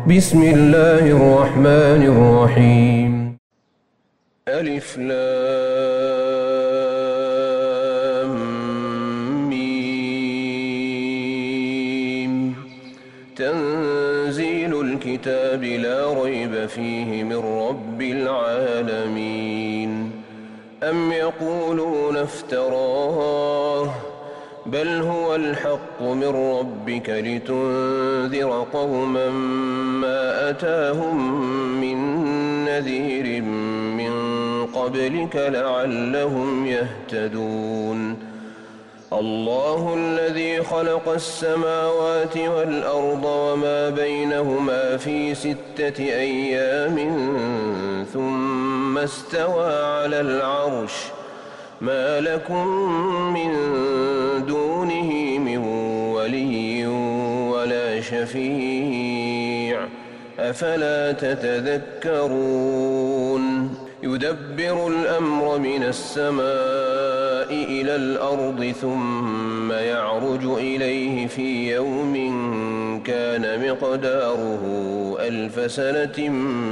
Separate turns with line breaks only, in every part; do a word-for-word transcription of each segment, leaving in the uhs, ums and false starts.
بسم الله الرحمن الرحيم. ألف لام ميم. تنزيل الكتاب لا ريب فيه من رب العالمين. أم يقولون افتراه بل هو الحق من ربك لتنذر قوما ما أتاهم من نذير من قبلك لعلهم يهتدون. الله الذي خلق السماوات والأرض وما بينهما في ستة أيام ثم استوى على العرش ما لكم من دونه من ولي ولا شفيع أفلا تتذكرون. يدبر الأمر من السماء إلى الأرض ثم يعرج إليه في يوم كان مقداره ألف سنة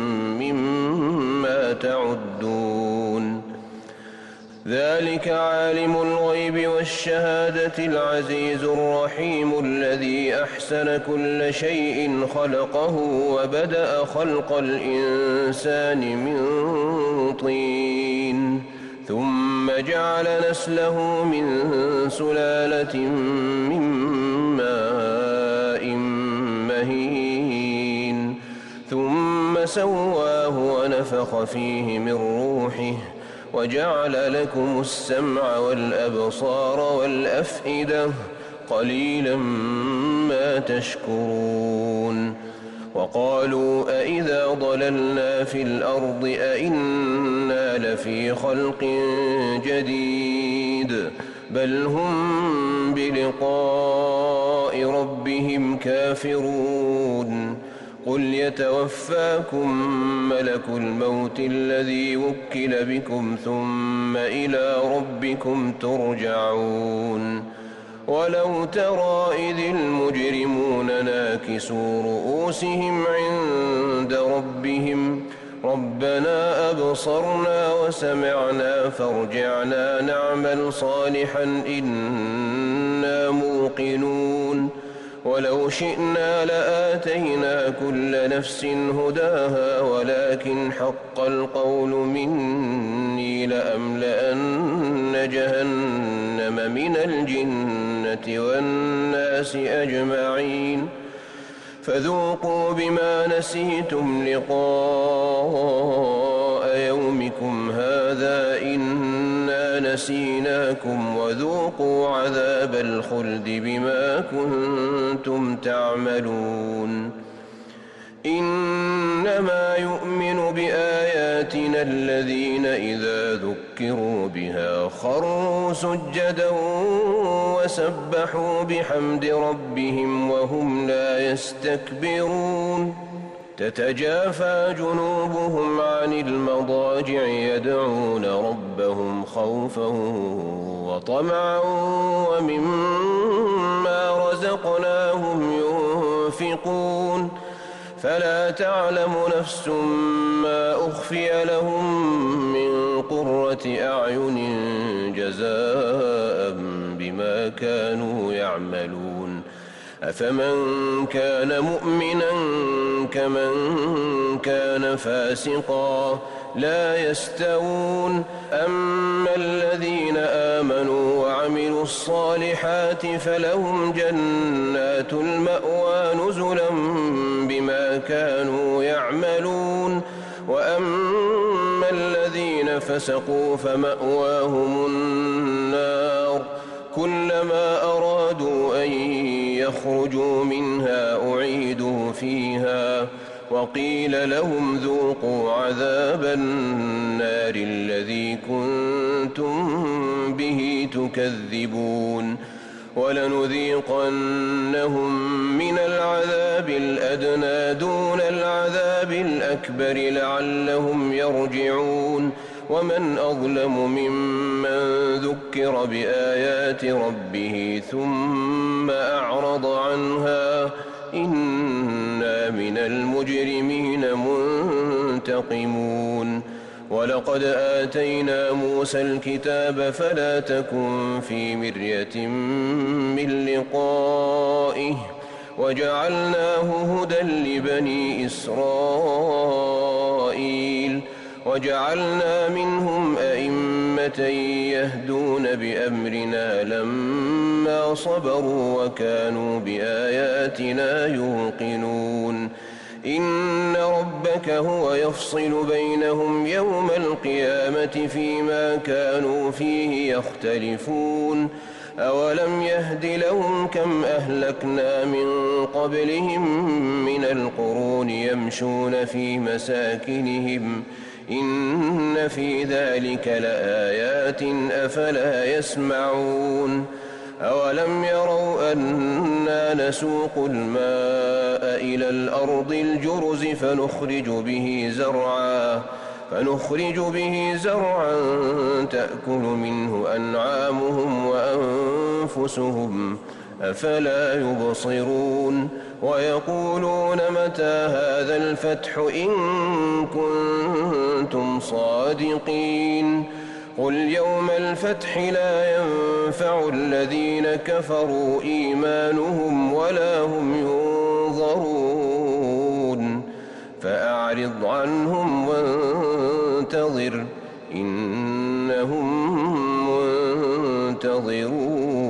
مما تعدون. ذلك عالم الغيب والشهادة العزيز الرحيم الذي أحسن كل شيء خلقه وبدأ خلق الإنسان من طين ثم جعل نسله من سلالة من ماء مهين ثم سواه ونفخ فيه من روحه وجعل لكم السمع والأبصار والأفئدة قليلا ما تشكرون. وقالوا أئذا ضللنا في الأرض أئنا لفي خلق جديد بل هم بلقاء ربهم كافرون. قل يتوفاكم ملك الموت الذي وكل بكم ثم إلى ربكم ترجعون. ولو ترى إذ المجرمون ناكسوا رؤوسهم عند ربهم ربنا أبصرنا وسمعنا فارجعنا نعمل صالحا إنا موقنون. ولو شئنا لآتينا كل نفس هداها ولكن حق القول مني لأملأن جهنم من الجنة والناس أجمعين فذوقوا بما نسيتم لقاء يومكم هذا إنا نسيناكم وذوقوا عذاب الخلد بما كنتم تعملون. إنما يؤمن بآياتنا الذين إذا ذكروا بها خروا سجدا وسبحوا بحمد ربهم وهم لا يستكبرون. تتجافى جنوبهم عن المضاجع يدعون ربهم خوفا وطمعا ومما رزقناهم ينفقون. فلا تعلم نفس ما أخفي لهم من قرة أعين جزاء بما كانوا يعملون. أفمن كان مؤمنا كمن كان فاسقا لا يستوون. أما الذين آمنوا وعملوا الصالحات فلهم جنات المأوى نزلا بما كانوا يعملون. وأما الذين فسقوا فمأواهم النار كلما أرادوا أن يخرجوا منها أعيدوا فيها وقيل لهم ذوقوا عذاب النار الذي كنتم به تكذبون. ولنذيقنهم من العذاب الأدنى دون العذاب الأكبر لعلهم يرجعون. ومن أظلم ممن ذكر بآيات ربه ثم أعرض عنها إنا إنا من المجرمين منتقمون ولقد آتينا موسى الكتاب فلا تكن في مرية من لقائه وجعلناه هدى لبني إسرائيل وجعلنا منهم أئمة يهدون بأمرنا لما صبروا وكانوا بآياتنا يوقنون إن ربك هو يفصل بينهم يوم القيامة فيما كانوا فيه يختلفون أولم يهد لهم كم أهلكنا من قبلهم من القرون يمشون في مساكنهم إن في ذلك لآيات أفلا يسمعون أولم يروا أنا نسوق الماء إلى الأرض الجرز فنخرج به زرعا فنخرج به زرعا تأكل منه أنعامهم وأنفسهم أفلا يبصرون ويقولون متى هذا الفتح إن كنتم صادقين قل يوم الفتح لا ينفع الذين كفروا إيمانهم ولا هم ينظرون فأعرض عنهم وانتظر إنهم منتظرون.